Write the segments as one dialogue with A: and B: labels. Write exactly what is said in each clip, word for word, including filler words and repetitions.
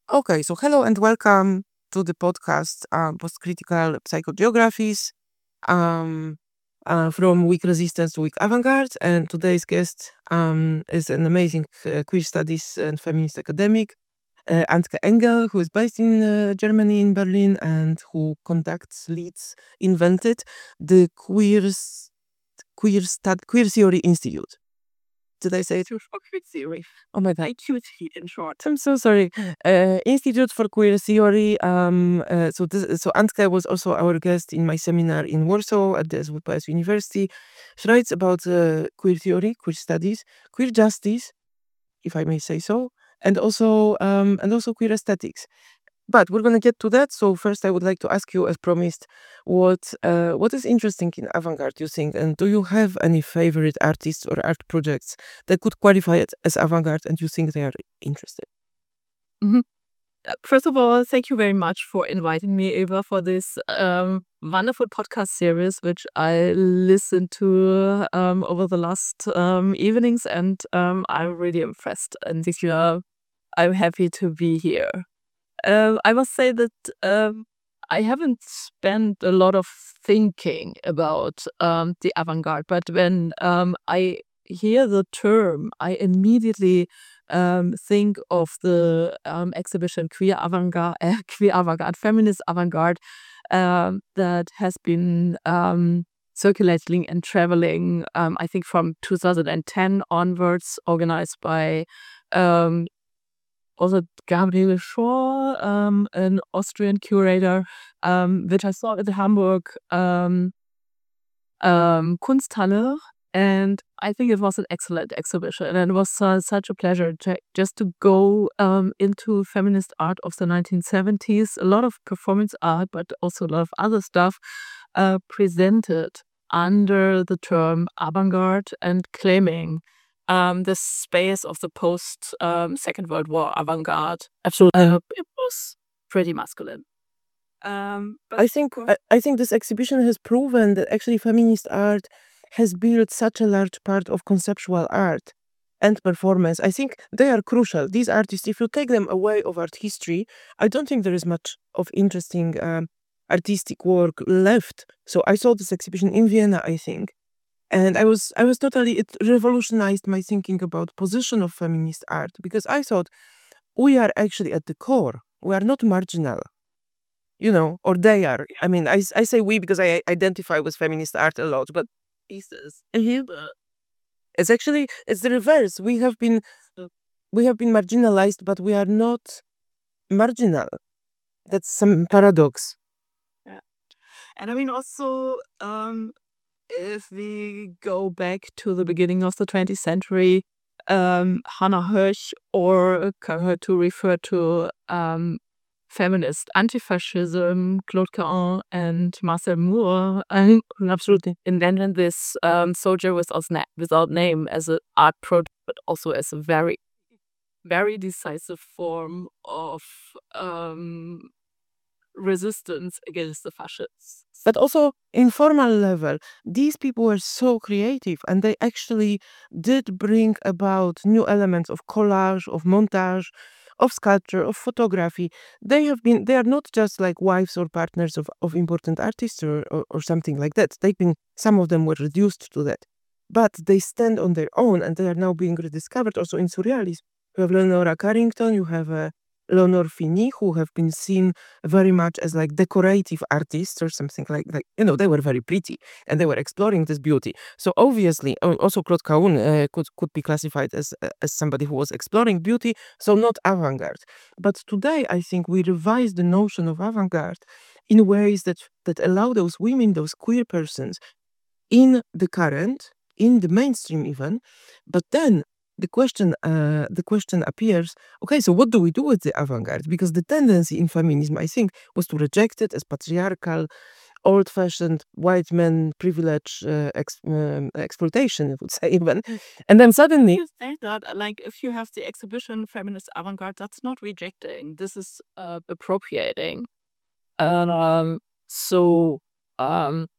A: Okay, so hello and welcome to the podcast um, Post-Critical Psychogeographies um, uh, from Weak Resistance to Weak Avant-Garde. And today's guest um, is an amazing uh, queer studies and feminist academic, uh, Antke Engel, who is based in uh, Germany, in Berlin, and who conducts, leads, invented the Queer, S- queer, Stud- queer Theory Institute. Did I say it?
B: Institute for Queer Theory.
A: Oh my God.
B: I Q T in short.
A: I'm so sorry. Uh, Institute for Queer Theory. Um, uh, so this, so Antke was also our guest in my seminar in Warsaw at the S W P S University. She writes about uh, queer theory, queer studies, queer justice, if I may say so, and also um, and also queer aesthetics. But we're gonna get to that. So first, I would like to ask you, as promised, what uh, what is interesting in avant-garde, you think, and do you have any favorite artists or art projects that could qualify it as avant-garde, and you think they are interesting?
B: Mhm. Uh, First of all, thank you very much for inviting me, Eva, for this um, wonderful podcast series, which I listened to um, over the last um, evenings, and um, I'm really impressed. And this year, I'm happy to be here. Um, I must say that um, I haven't spent a lot of thinking about um, the avant-garde, but when um, I hear the term, I immediately um, think of the um, exhibition Queer Avant-Garde, uh, Queer Avant-Garde, Feminist Avant-Garde, um, that has been um, circulating and traveling, um, I think from two thousand ten onwards, organized by um, also Gabriele Schor, um, an Austrian curator, um, which I saw at the Hamburg um, um, Kunsthalle. And I think it was an excellent exhibition. And it was uh, such a pleasure to, just to go um, into feminist art of the nineteen seventies. A lot of performance art, but also a lot of other stuff uh, presented under the term avant-garde and claiming um, the space of the post um, Second World War avant-garde.
A: Absolutely.
B: Uh, it was pretty masculine. Um, but
A: I think I, I think this exhibition has proven that actually feminist art has built such a large part of conceptual art and performance. I think they are crucial. These artists, if you take them away of art history, I don't think there is much of interesting um, artistic work left. So I saw this exhibition in Vienna, I think, and I was I was totally it revolutionized my thinking about position of feminist art because I thought we are actually at the core. We are not marginal, you know, or they are. I mean, I, s- I say we because I identify with feminist art a lot, but
B: pieces.
A: it's actually it's the reverse. We have been we have been marginalized, but we are not marginal. That's some paradox.
B: Yeah. And I mean, also, um, if we go back to the beginning of the twentieth century, um, Hannah Hirsch, or uh, to refer to um, feminist anti-fascism, Claude Caron and Marcel Moore, and
A: Absolutely.
B: invented this um, soldier without, na- without name as an art project, but also as a very, very decisive form of um, resistance against the fascists.
A: But also informal level, these people were so creative and they actually did bring about new elements of collage, of montage, of sculpture, of photography. They have been they are not just like wives or partners of, of important artists or, or, or something like that. They've been some of them were reduced to that. But they stand on their own and they are now being rediscovered also in surrealism. You have Leonora Carrington, you have uh, Leonore Fini, who have been seen very much as like decorative artists or something like like you know they were very pretty and they were exploring this beauty. So obviously, uh, also Claude Cahun uh, could could be classified as uh, as somebody who was exploring beauty, so not avant-garde. But today, I think we revise the notion of avant-garde in ways that that allow those women, those queer persons, in the current, in the mainstream even, but then the question uh, the question appears, okay, so what do we do with the avant-garde? Because the tendency in feminism, I think, was to reject it as patriarchal, old-fashioned, white men privilege uh, ex- um, exploitation, I would say even. And then suddenly,
B: You say that, like, if you have the exhibition Feminist Avant-Garde, that's not rejecting. This is uh, appropriating. And um, so, um,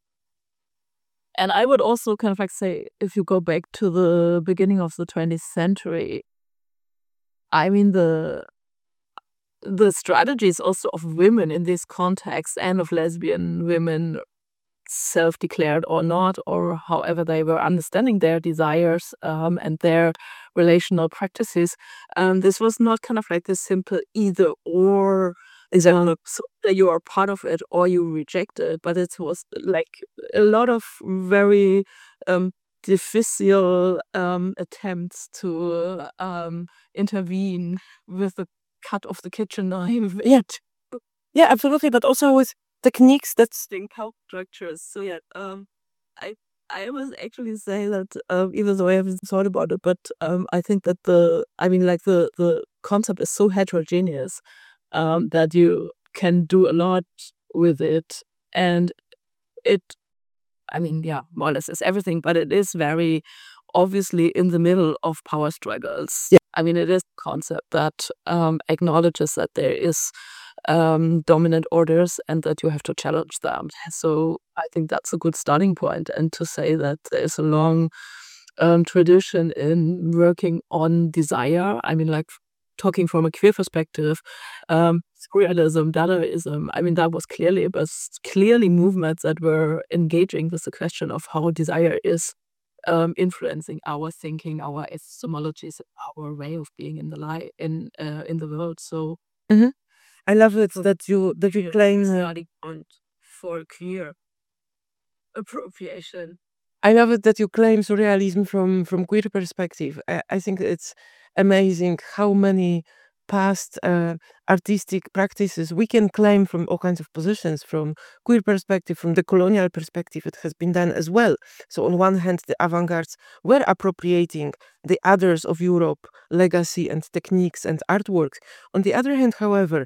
B: and I would also kind of like say, if you go back to the beginning of the twentieth century, I mean, the the strategies also of women in this context and of lesbian women, self-declared or not, or however they were understanding their desires um, and their relational practices. Um, this was not kind of like this simple either or, exactly. So that you are part of it or you reject it, but it was like a lot of very um, difficile um, attempts to um, intervene with the cut of the kitchen knife.
A: Yeah, yeah, absolutely. But also with techniques that's
B: Distinct power structures. So yeah, um, I I must actually say that um, even though I haven't thought about it, but um, I think that the I mean like the the concept is so heterogeneous um, that you can do a lot with it, and it I mean yeah more or less is everything, but it is very obviously in the middle of power struggles.
A: Yeah.
B: I mean it is a concept that um, acknowledges that there is um, dominant orders and that you have to challenge them. So I think that's a good starting point, and to say that there's a long um, tradition in working on desire. I mean, like talking from a queer perspective, um, surrealism, Dadaism. I mean, that was clearly, but clearly movements that were engaging with the question of how desire is um, influencing our thinking, our epistemologies, our way of being in the life in uh, in the world. So.
A: Mhm. I love it that you that you claim. Uh,
B: Starting point for queer appropriation.
A: I love it that you claim surrealism from from queer perspective. I, I think it's amazing how many past uh, artistic practices we can claim from all kinds of positions, from queer perspective, from the colonial perspective. It has been done as well. So on one hand, the avant-gardes were appropriating the others of Europe legacy and techniques and artworks. On the other hand, however,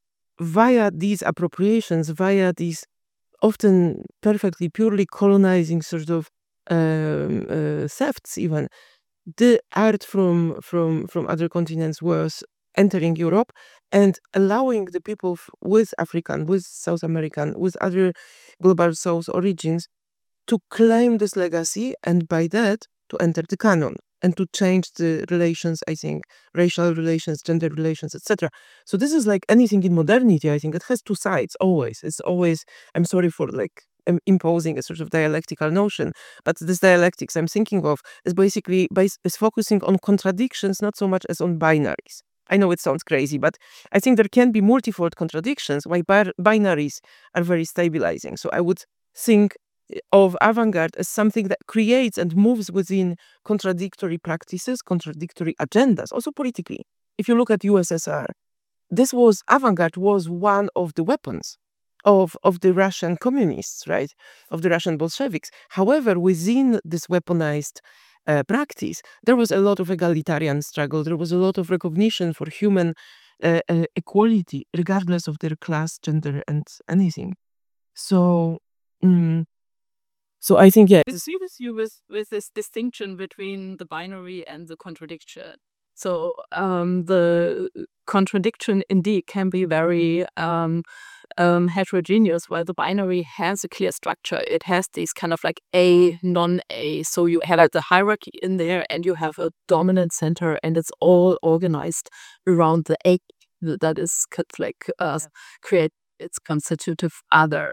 A: via these appropriations, via these often perfectly purely colonizing sort of um, uh, thefts, even the art from from from other continents was entering Europe and allowing the people f- with African, with South American, with other global South origins to claim this legacy, and by that to enter the canon and to change the relations, I think, racial relations, gender relations, et cetera. So this is like anything in modernity. I think it has two sides always. It's always, I'm sorry for like im- imposing a sort of dialectical notion, but this dialectics I'm thinking of is basically bas- is focusing on contradictions, not so much as on binaries. I know it sounds crazy, but I think there can be multifold contradictions why bar- binaries are very stabilizing. So I would think of avant-garde as something that creates and moves within contradictory practices, contradictory agendas, also politically. If you look at U S S R, this was avant-garde was one of the weapons of, of the Russian communists, right? Of the Russian Bolsheviks. However, within this weaponized uh, practice, there was a lot of egalitarian struggle. There was a lot of recognition for human uh, uh, equality, regardless of their class, gender, and anything. So, mm, so I think, yeah,
B: I agree with you with, with this distinction between the binary and the contradiction. So um, the contradiction indeed can be very um, um, heterogeneous, while the binary has a clear structure. It has these kind of like A, non-A. So you have like the hierarchy in there and you have a dominant center and it's all organized around the A that is kind of like uh, create its constitutive other.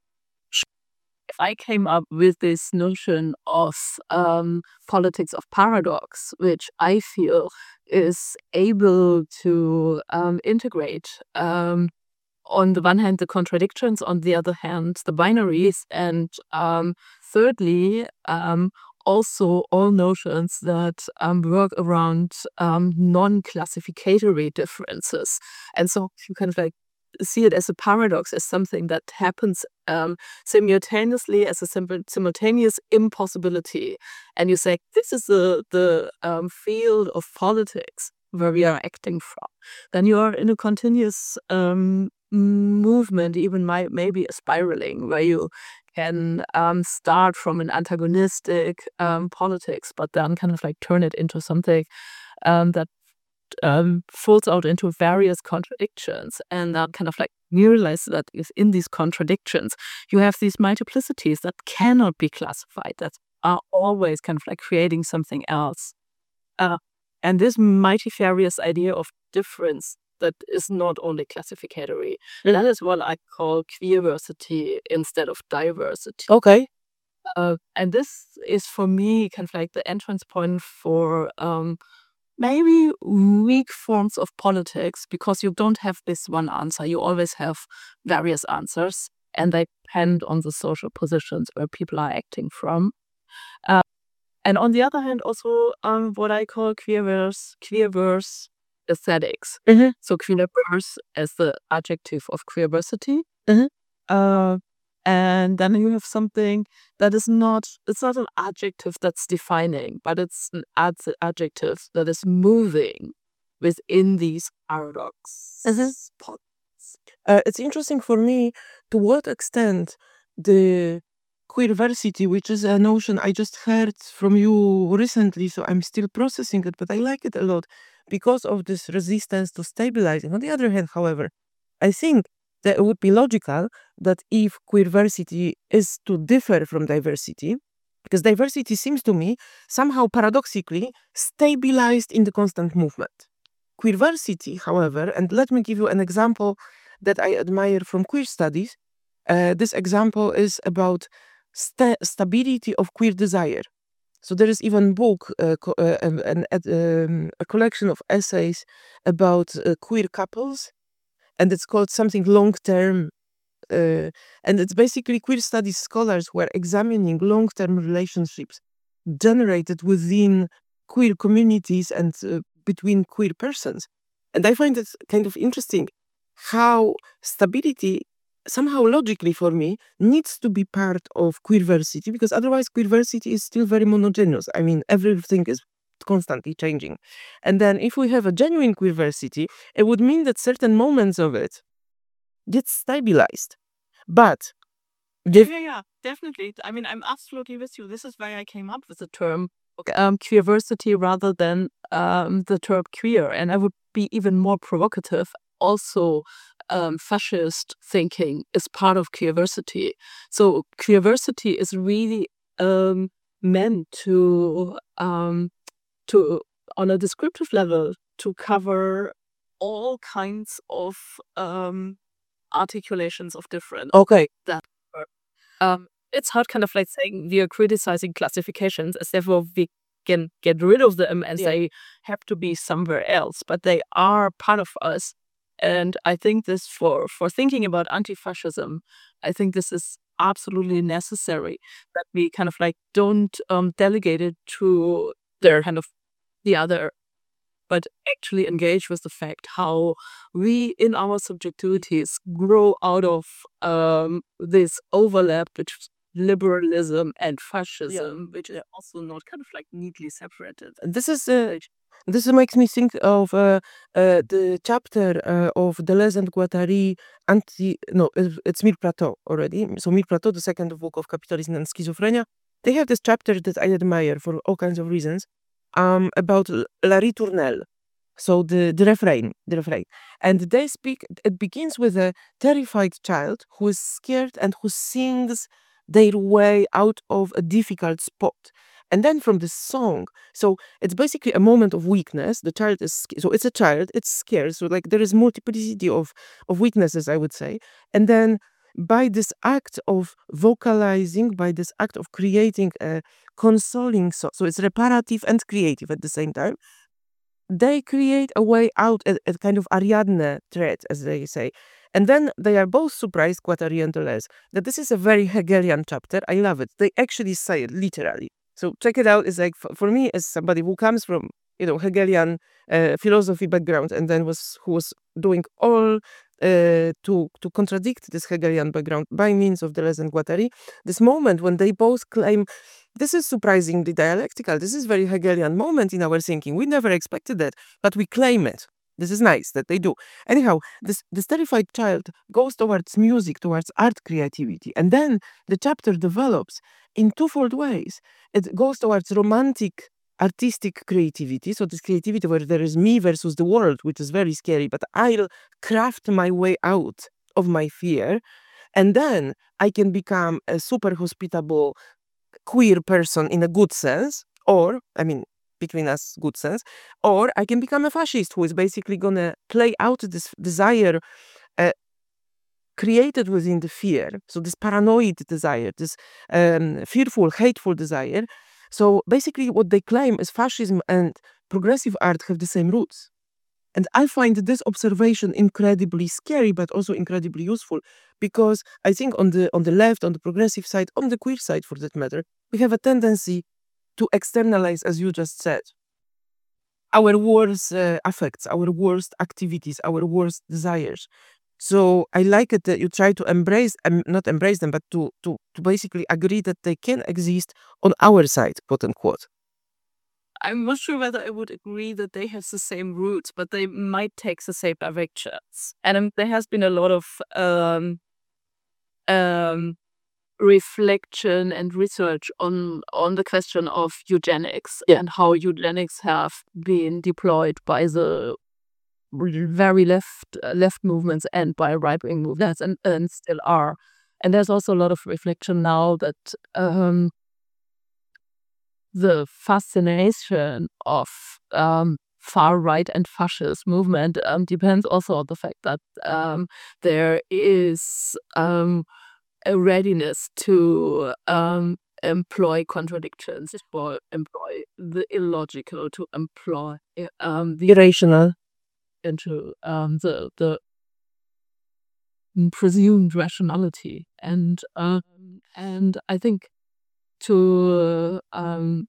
B: If I came up with this notion of um, politics of paradox, which I feel is able to um, integrate, um, on the one hand, the contradictions, on the other hand, the binaries, and um, thirdly, um, also all notions that um, work around um, non-classificatory differences. And so you kind of like see it as a paradox, as something that happens um, simultaneously, as a sim- simultaneous impossibility. And you say, this is the, the um, field of politics where we are acting from. Then you are in a continuous um, movement, even my, maybe a spiraling, where you can um, start from an antagonistic um, politics, but then kind of like turn it into something um, that um, falls out into various contradictions, and then kind of like you realize that is in these contradictions you have these multiplicities that cannot be classified, that are always kind of like creating something else. Uh, and this multifarious idea of difference that is not only classificatory. That is what I call queerversity instead of diversity.
A: Okay.
B: Uh, and this is for me kind of like the entrance point for um, maybe weak forms of politics, because you don't have this one answer. You always have various answers, and they depend on the social positions where people are acting from. Uh, and on the other hand, also um, what I call queerverse, queerverse aesthetics.
A: Mhm.
B: So queerverse as the adjective of queerversity.
A: Mhm.
B: Uh, and then you have something that is not, it's not an adjective that's defining, but it's an ad- adjective that is moving within these paradox
A: Mhm.
B: spots.
A: Uh, it's interesting for me to what extent the queerversity, which is a notion I just heard from you recently, so I'm still processing it, but I like it a lot because of this resistance to stabilizing. On the other hand, however, I think that it would be logical that if queerversity is to differ from diversity, because diversity seems to me somehow paradoxically stabilized in the constant movement. Queerversity, however, and let me give you an example that I admire from queer studies. Uh, this example is about sta- stability of queer desire. So there is even book, uh, co- uh, um, an, ed- um, a collection of essays about uh, queer couples, and it's called something long term. Uh, and it's basically queer studies scholars who are examining long term relationships generated within queer communities and uh, between queer persons. And I find it kind of interesting how stability, somehow logically for me, needs to be part of queerversity, because otherwise queerversity is still very monogeneous. I mean, everything is constantly changing. And then if we have a genuine queerversity, it would mean that certain moments of it get stabilized. But
B: Yeah, yeah, yeah, definitely. I mean, I'm absolutely with you. This is why I came up with the term um, queerversity rather than um, the term queer. And I would be even more provocative. Also, um, fascist thinking is part of queerversity. So queerversity is really um, meant to, um, to, on a descriptive level, to cover all kinds of um, articulations of difference.
A: okay,
B: That um, it's hard kind of like saying we are criticizing classifications as therefore we can get rid of them and
A: Yeah.
B: they have to be somewhere else, but they are part of us. And I think this for, for thinking about anti-fascism, I think this is absolutely necessary that we kind of like don't um, delegate it to their kind of the other, but actually engage with the fact how we in our subjectivities grow out of um, this overlap between liberalism and fascism, which is also not kind of like neatly separated.
A: This is uh, this makes me think of uh, uh, the chapter uh, of Deleuze and Guattari. Anti no, it's it's Mille Plateau already. So Mille Plateau, the second book of Capitalism and Schizophrenia. They have this chapter that I admire for all kinds of reasons, um, about L- La Ritournelle. So the the refrain, the refrain, and they speak. It begins with a terrified child who is scared and who sings their way out of a difficult spot. And then from this song, so it's basically a moment of weakness. The child is sc- so it's a child, it's scared. So like there is multiplicity of of weaknesses, I would say. And then by this act of vocalizing, by this act of creating a consoling song, so it's reparative and creative at the same time, they create a way out, a, a kind of Ariadne thread, as they say. And then they are both surprised, Guattari and Deleuze, that this is a very Hegelian chapter. I love it. They actually say it literally. So check it out. It's like, for, for me, as somebody who comes from, you know, Hegelian uh, philosophy background, and then was who was doing all uh, to to contradict this Hegelian background by means of Deleuze and Guattari, this moment when they both claim this is surprisingly dialectical. This is very Hegelian moment in our thinking. We never expected that, but we claim it. This is nice that they do. Anyhow, this this terrified child goes towards music, towards art creativity, and then the chapter develops in twofold ways. It goes towards romantic artistic creativity. So this creativity where there is me versus the world, which is very scary, but I'll craft my way out of my fear. And then I can become a super hospitable queer person in a good sense, or I mean, between us, good sense, or I can become a fascist who is basically gonna play out this desire uh, created within the fear. So this paranoid desire, this um, fearful, hateful desire. So basically what they claim is fascism and progressive art have the same roots. And I find this observation incredibly scary, but also incredibly useful, because I think on the on the left, on the progressive side, on the queer side for that matter, we have a tendency to externalize, as you just said, our worst uh, affects, our worst activities, our worst desires. So I like it that you try to embrace, um, not embrace them, but to, to, to basically agree that they can exist on our side, quote unquote.
B: I'm not sure whether I would agree that they have the same roots, but they might take the same directions. And um, there has been a lot of um, um, reflection and research on on the question of eugenics and how eugenics have been deployed by the very left uh, left movements and by right wing movements, and, and still are. And there's also a lot of reflection now that um, the fascination of um, far right and fascist movement um, depends also on the fact that um, there is um, a readiness to um, employ contradictions, or employ the illogical, to employ um, the irrational into um, the the presumed rationality, and um, and I think to um,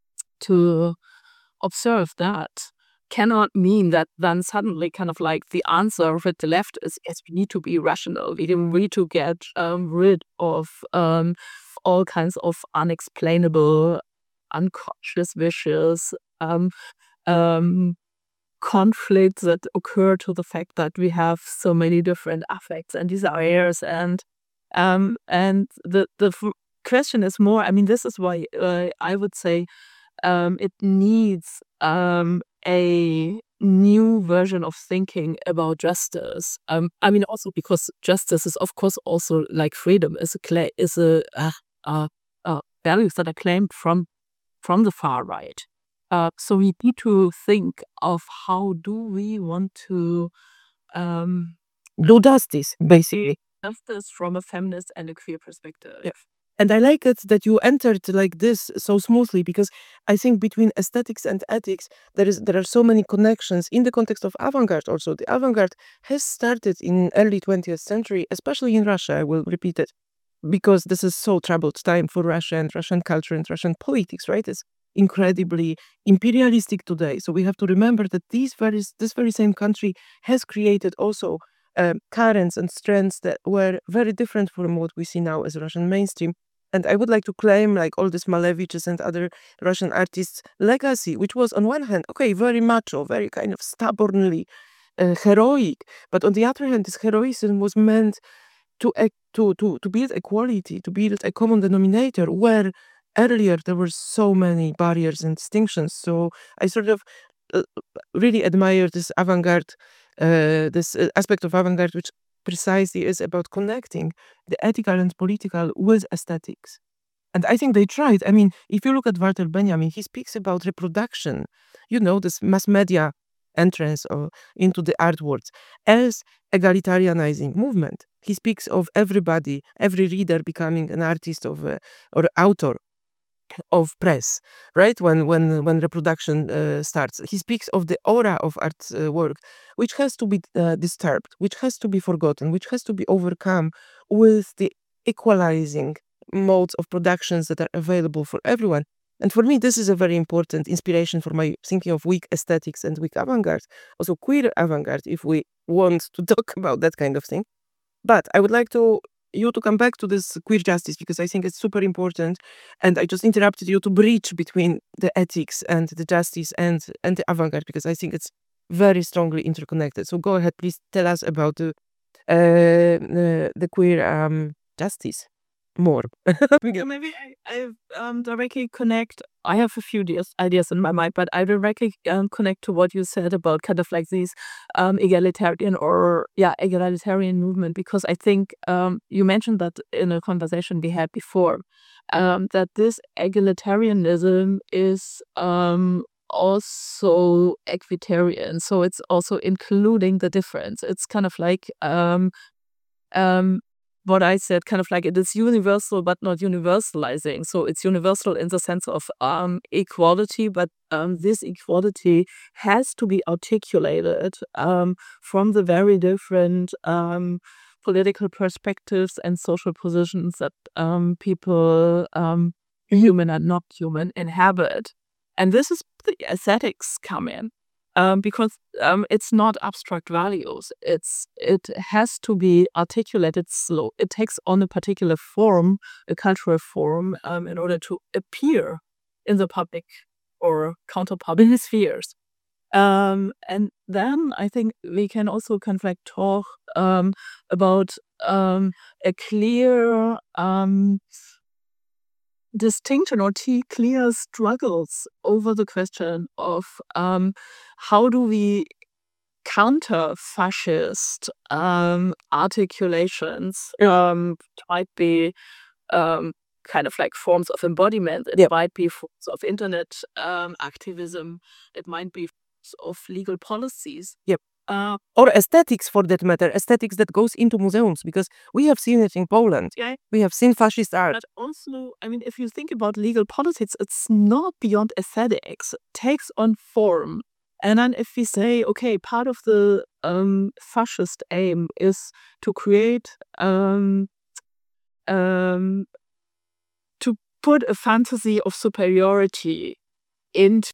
B: to observe that cannot mean that then suddenly kind of like the answer with the left is yes, we need to be rational, we need to get um, rid of um, all kinds of unexplainable, unconscious wishes, um, um, conflicts that occur to the fact that we have so many different affects and desires, and um and the the f- question is more, I mean, this is why uh, I would say um it needs um a new version of thinking about justice. um I mean, also because justice is of course also like freedom is a cla- is a uh, uh, uh, values that are claimed from from the far right. Uh, so we need to think of how do we want to um,
A: Do justice, basically.
B: justice from a feminist and a queer perspective.
A: Yeah. And I like it that you entered like this so smoothly, because I think between aesthetics and ethics, there is there are so many connections in the context of avant-garde. Also, the avant-garde has started in early twentieth century, especially in Russia. I will repeat it, because this is so troubled time for Russia and Russian culture and Russian politics, right? It's incredibly imperialistic today. So we have to remember that these very this very same country has created also um, currents and strengths that were very different from what we see now as Russian mainstream. And I would like to claim, like all these Maleviches and other Russian artists' legacy, which was on one hand, okay, very macho, very kind of stubbornly uh, heroic, but on the other hand, this heroism was meant to, ec- to to to build equality, to build a common denominator, where earlier there were so many barriers and distinctions. So I sort of uh, really admire this avant-garde, uh, this uh, aspect of avant-garde, which precisely is about connecting the ethical and political with aesthetics. And I think they tried. I mean, if you look at Walter Benjamin, he speaks about reproduction, you know, this mass media entrance or into the art worlds as egalitarianizing movement. He speaks of everybody, every reader becoming an artist of uh, or author of press, right? When when when reproduction uh, starts, he speaks of the aura of art uh, work, which has to be uh, disturbed, which has to be forgotten, which has to be overcome with the equalizing modes of productions that are available for everyone. And for me, this is a very important inspiration for my thinking of weak aesthetics and weak avant-garde, also queer avant-garde, if we want to talk about that kind of thing. But I would like to you to come back to this queer justice, because I think it's super important. And I just interrupted you to bridge between the ethics and the justice and and the avant-garde, because I think it's very strongly interconnected. So go ahead, please tell us about the uh, the, the queer um, justice more.
B: So maybe I, I um, directly connect. I have a few ideas, ideas in my mind, but I directly um, connect to what you said about kind of like these um, egalitarian or yeah egalitarian movement, because I think um, you mentioned that in a conversation we had before, um, that this egalitarianism is um, also equitarian. So it's also including the difference. It's kind of like um, um, what I said, kind of like it is universal but not universalizing. So it's universal in the sense of um, equality, but um, this equality has to be articulated um, from the very different um, political perspectives and social positions that um, people, um, human and not human, inhabit. And this is the aesthetics come in. Um, because um, it's not abstract values. It's it has to be articulated slow. It takes on a particular form, a cultural form, um, in order to appear in the public or counter-public spheres. Um, and then I think we can also kind of like talk um, about um, a clear um, distinction or t- clear struggles over the question of um, how do we counter fascist um, articulations. Um, it might be um, kind of like forms of embodiment. It
A: Yep.
B: might be forms of internet um, activism. It might be forms of legal policies.
A: Yep.
B: Uh,
A: Or aesthetics, for that matter, aesthetics that goes into museums, because we have seen it in Poland.
B: yeah,
A: We have seen fascist art.
B: but also, I mean, if you think about legal politics, it's not beyond aesthetics. It takes on form. And then if we say, okay, part of the um, fascist aim is to create, um, um, to put a fantasy of superiority into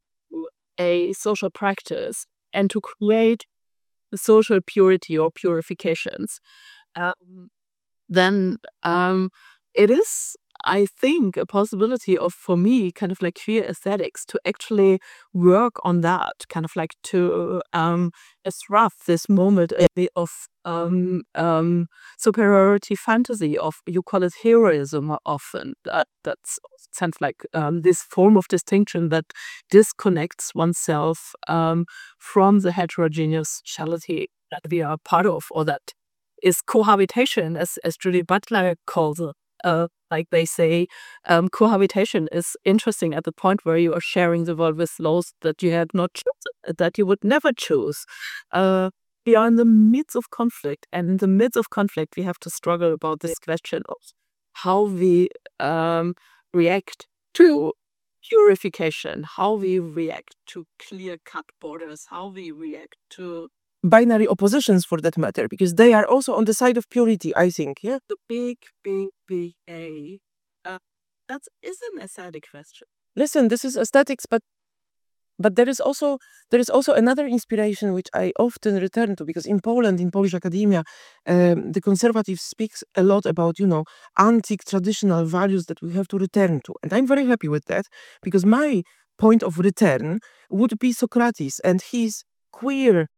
B: a social practice and to create social purity or purifications, um, then um, it is, I think, a possibility of, for me, kind of like queer aesthetics to actually work on that, kind of like to um, disrupt this moment a bit of um, um, superiority fantasy, of, you call it heroism often. That that's sounds like um, this form of distinction that disconnects oneself um, from the heterogeneous reality that we are part of, or that is cohabitation, as as Judith Butler calls it. Uh, like they say, um, cohabitation is interesting at the point where you are sharing the world with those that you had not chosen, that you would never choose. Uh, we are in the midst of conflict, and in the midst of conflict, we have to struggle about this question of how we um, react to purification, how we react to clear-cut borders, how we react to
A: Binary oppositions, for that matter, because they are also on the side of purity, I think. Yeah.
B: the big, big, big A. Uh, that is an aesthetic question.
A: Listen, this is aesthetics, but but there is also there is also another inspiration which I often return to, because in Poland, in Polish academia, um, the conservative speaks a lot about, you know, antique traditional values that we have to return to, and I'm very happy with that, because my point of return would be Socrates and his queer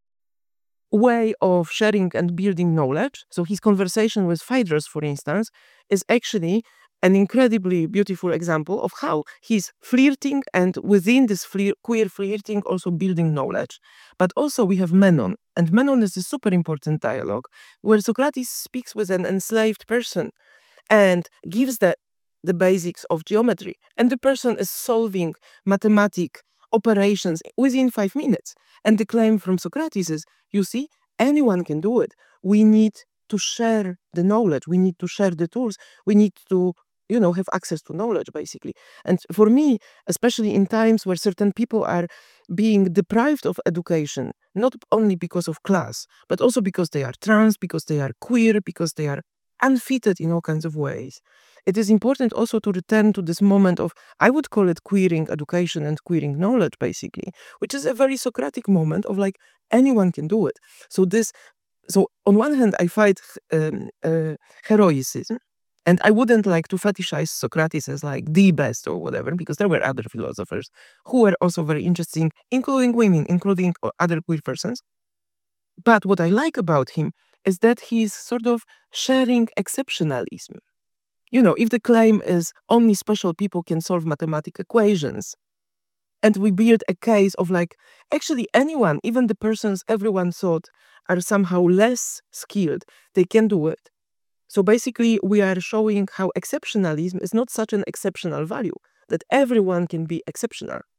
A: way of sharing and building knowledge. So his conversation with Phaedrus, for instance, is actually an incredibly beautiful example of how he's flirting, and within this flir- queer flirting also building knowledge. But also we have Menon, and Menon is a super important dialogue where Socrates speaks with an enslaved person and gives the, the basics of geometry, and the person is solving mathematic operations within five minutes. And the claim from Socrates is, you see, anyone can do it. We need to share the knowledge. We need to share the tools. We need to, you know, have access to knowledge, basically. And for me, especially in times where certain people are being deprived of education, not only because of class, but also because they are trans, because they are queer, because they are unfitted in all kinds of ways, it is important also to return to this moment of, I would call it queering education and queering knowledge, basically, which is a very Socratic moment of like, anyone can do it. So this, so on one hand, I fight um, uh, heroicism, and I wouldn't like to fetishize Socrates as like the best or whatever, because there were other philosophers who were also very interesting, including women, including other queer persons. But what I like about him is that he's sort of sharing exceptionalism. You know, if the claim is only special people can solve mathematical equations, and we build a case of like, actually anyone, even the persons everyone thought are somehow less skilled, they can do it. So basically we are showing how exceptionalism is not such an exceptional value, that everyone can be exceptional.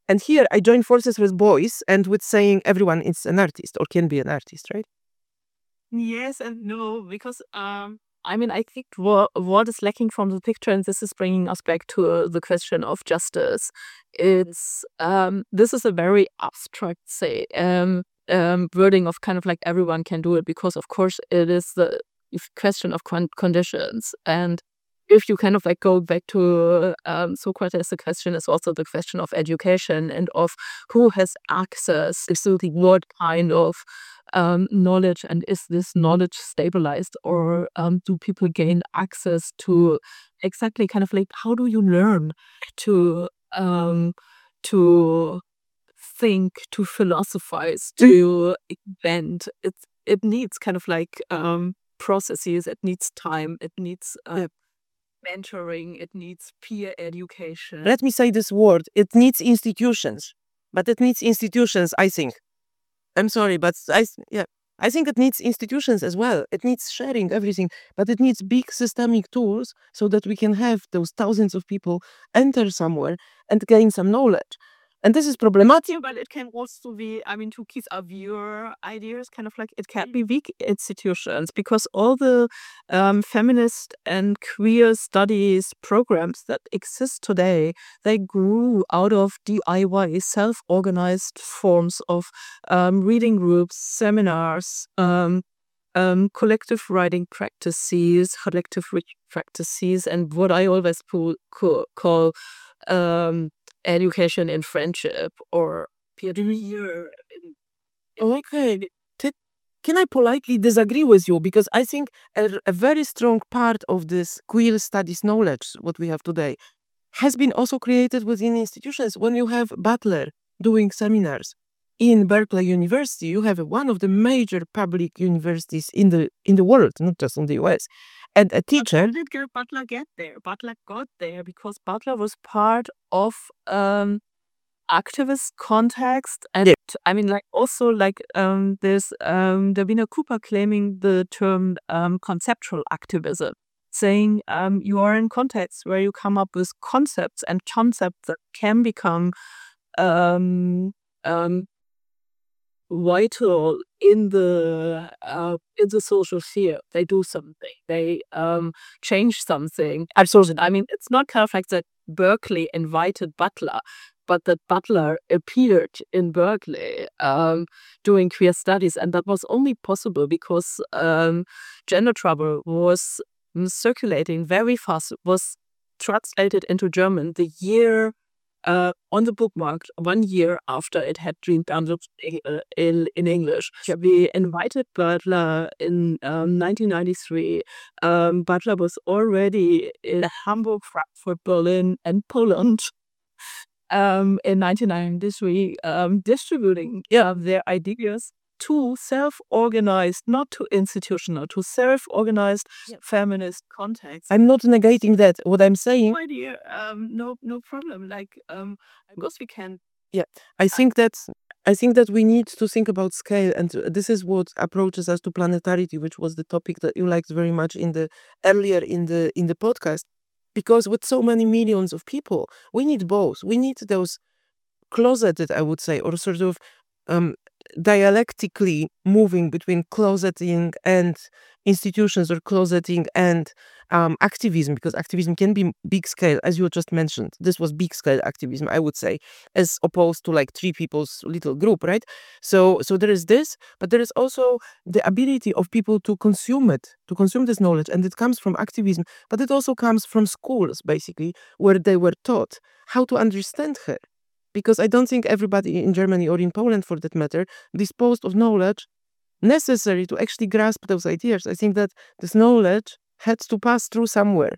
A: And here I join forces with boys and with saying everyone is an artist or can be an artist, right?
B: Yes and no, because um, I mean, I think what what is lacking from the picture, and this is bringing us back to the question of justice. It's um, this is a very abstract say um, um, wording of kind of like everyone can do it, because of course it is the question of con- conditions. And if you kind of like go back to um, Socrates, the question is also the question of education and of who has access to the what kind of um, knowledge, and is this knowledge stabilized, or um, do people gain access to exactly kind of like how do you learn to um, to think, to philosophize, to invent? It it needs kind of like um, processes. It needs time. It needs uh, mentoring. It needs peer education.
A: Let me say this word. It needs institutions, but it needs institutions, I think. I'm sorry, but I yeah, I think it needs institutions as well. It needs sharing everything, but it needs big systemic tools so that we can have those thousands of people enter somewhere and gain some knowledge. And this is problematic.
B: Yeah, but it can also be, I mean, to keep up your ideas, kind of like it can be weak institutions, because all the um, feminist and queer studies programs that exist today, they grew out of D I Y, self-organized forms of um, reading groups, seminars, um, um, collective writing practices, collective reading practices, and what I always po- co- call um, education in friendship or peer-to-peer.
A: Okay. T- Can I politely disagree with you? Because I think a, a very strong part of this queer studies knowledge, what we have today, has been also created within institutions. When you have Butler doing seminars in Berkeley University, you have one of the major public universities in the in the world, not just in the U S. And a teacher.
B: How did Butler get there? Butler got there because Butler was part of um, activist context, and
A: Yeah.
B: I mean, like also like um, there's um, Davina Cooper claiming the term um, conceptual activism, saying um, you are in contexts where you come up with concepts and concepts that can become um, um, vital in the uh, in the social sphere. They do something. They um, change something. Absolutely. I mean, it's not kind of like that Berkeley invited Butler, but that Butler appeared in Berkeley um, doing queer studies, and that was only possible because um, Gender Trouble was circulating very fast. It was translated into German the year uh, on the bookmark one year after it had been published uh, in, in English. We invited Butler in um, nineteen ninety-three. Um, Butler was already in Hamburg, Frankfurt, Berlin, and Poland um, in nineteen ninety-three, um, distributing yeah, their ideas to self-organized, not to institutional, to self-organized
A: Yeah.
B: feminist contexts.
A: I'm not negating that. What I'm saying.
B: My dear, um, no, no problem. Like, um, of course we can.
A: Yeah, I think that I think that we need to think about scale, and uh, this is what approaches us to planetarity, which was the topic that you liked very much in the earlier in the in the podcast. Because with so many millions of people, we need both. We need those closeted, I would say, or sort of um, dialectically moving between closeting and institutions, or closeting and um, activism, because activism can be big scale, as you just mentioned. This was big scale activism, I would say, as opposed to like three people's little group, right? So, so there is this, but there is also the ability of people to consume it, to consume this knowledge, and it comes from activism, but it also comes from schools, basically, where they were taught how to understand her. Because I don't think everybody in Germany, or in Poland for that matter, disposed of knowledge necessary to actually grasp those ideas. I think that this knowledge had to pass through somewhere.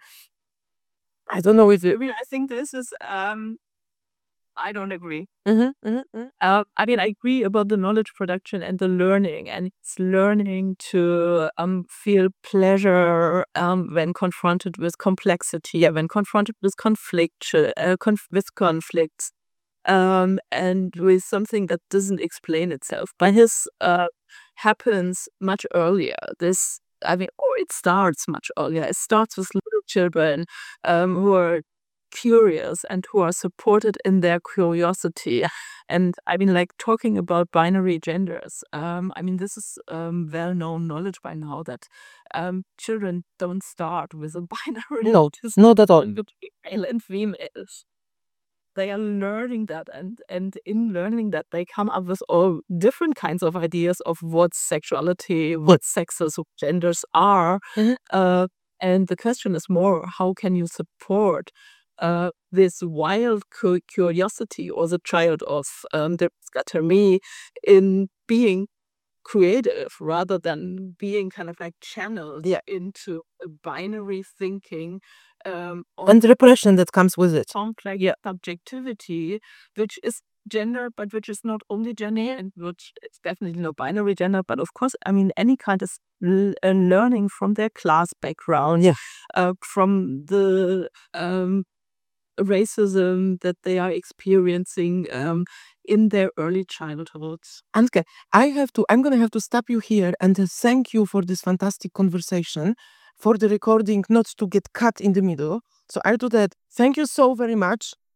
A: I don't know if
B: I
A: it.
B: mean, I think this is. Um, I don't agree.
A: Mhm, mhm, mhm.
B: Uh, I mean, I agree about the knowledge production and the learning, and it's learning to um, feel pleasure um, when confronted with complexity, yeah, when confronted with conflict, uh, conf- with conflicts, um, and with something that doesn't explain itself. But this uh, happens much earlier. This, I mean, or it starts much earlier. It starts with little children um, who are curious and who are supported in their curiosity. And I mean, like talking about binary genders, um, I mean, this is um, well-known knowledge by now that um, children don't start with a binary
A: No, not at all.
B: between male and females. They are learning that, and and in learning that, they come up with all different kinds of ideas of what sexuality, what sexes, what genders are.
A: Mhm.
B: Uh, and the question is more, how can you support uh, this wild cu- curiosity or the child of um, the Scatterme in being creative rather than being kind of like channeled
A: Yeah.
B: into a binary thinking um,
A: And the repression that comes with it.
B: complex subjectivity, which is gender, but which is not only gender, and which is definitely not binary gender, but of course, I mean, any kind of l- uh, learning from their class background,
A: Yeah.
B: uh, from the um, racism that they are experiencing um, in their early childhoods.
A: Anke, I have to, I'm going to have to stop you here and uh, thank you for this fantastic conversation, for the recording not to get cut in the middle. So I'll do that. Thank you so very much.